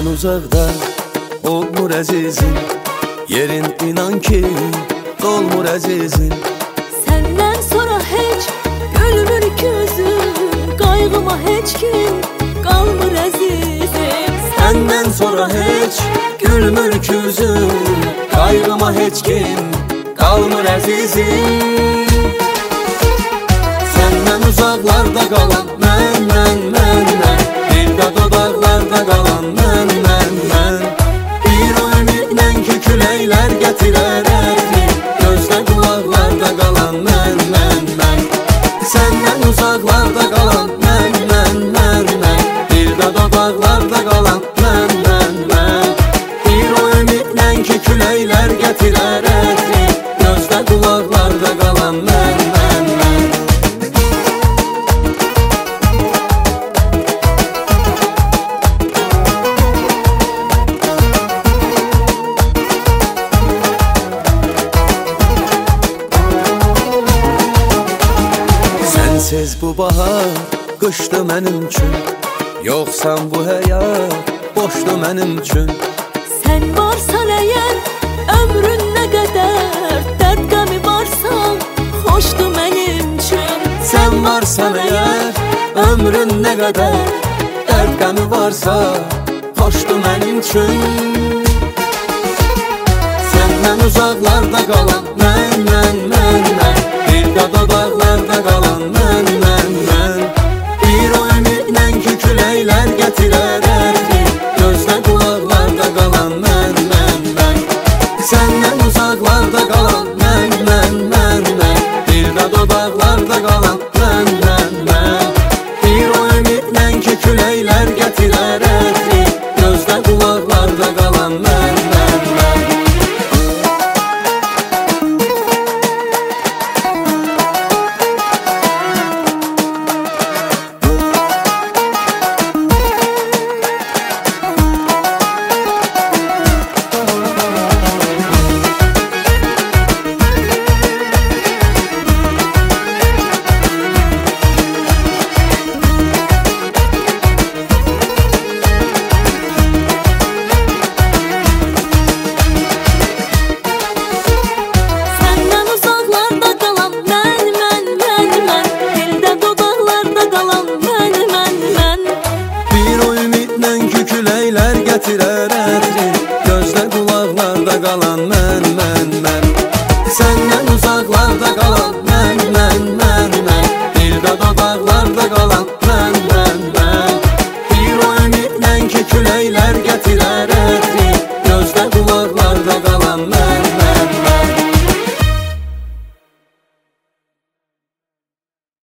uzaqda olmur əzizim, yerin inan ki dolmur əzizim. Səndən sonra heç gülmür gözüm, qayğıma heç kim qalmır əzizim. Səndən sonra heç gülmür gözüm, qayğıma heç kim qalmır əzizim. Səndən uzaqlarda qalan mən dildə dodaqlarda qalan mən bir o ümidlə ki küləklər gətirər ətri, gözdə qulaqlarda qalan mən səndən uzaqlarda qalan mən dildə dodaqlarda qalan mən bir o ümidlə ki küləklər gətirər ətri, gözdə qulaqlarda qalan mən Sensiz bu bahar qışdı mənim üçün, yoxsan bu həyat boşdu mənim üçün. Sən varsan əgər ömrün nə qədər, dərd qəmi varsan xoşdu mənim üçün. Sən varsan əgər ömrün nə qədər, dərd qəmi varsa xoşdu mənim üçün. Səndən uzaqlarda qalan mən dildə dodaqlarda qalan mən bir o ümidlə ki küləklər gətirər ətri, gözdə qulaqlarda qalan mən səndən uzaqlarda qalan mən dildə dodaqlarda qalan mən bir o ümidlə ki küləklər gətirər ətri, gözdə qulaqlarda qalan mən küləklər gətirər ətri, gözdə qulaqlarda qalan mən səndən uzaqlarda qalan mən dildə dodaqlarda qalan mən bir o ümidlə ki küləklər gətirər ətri, gözdə qulaqlarda qalan mən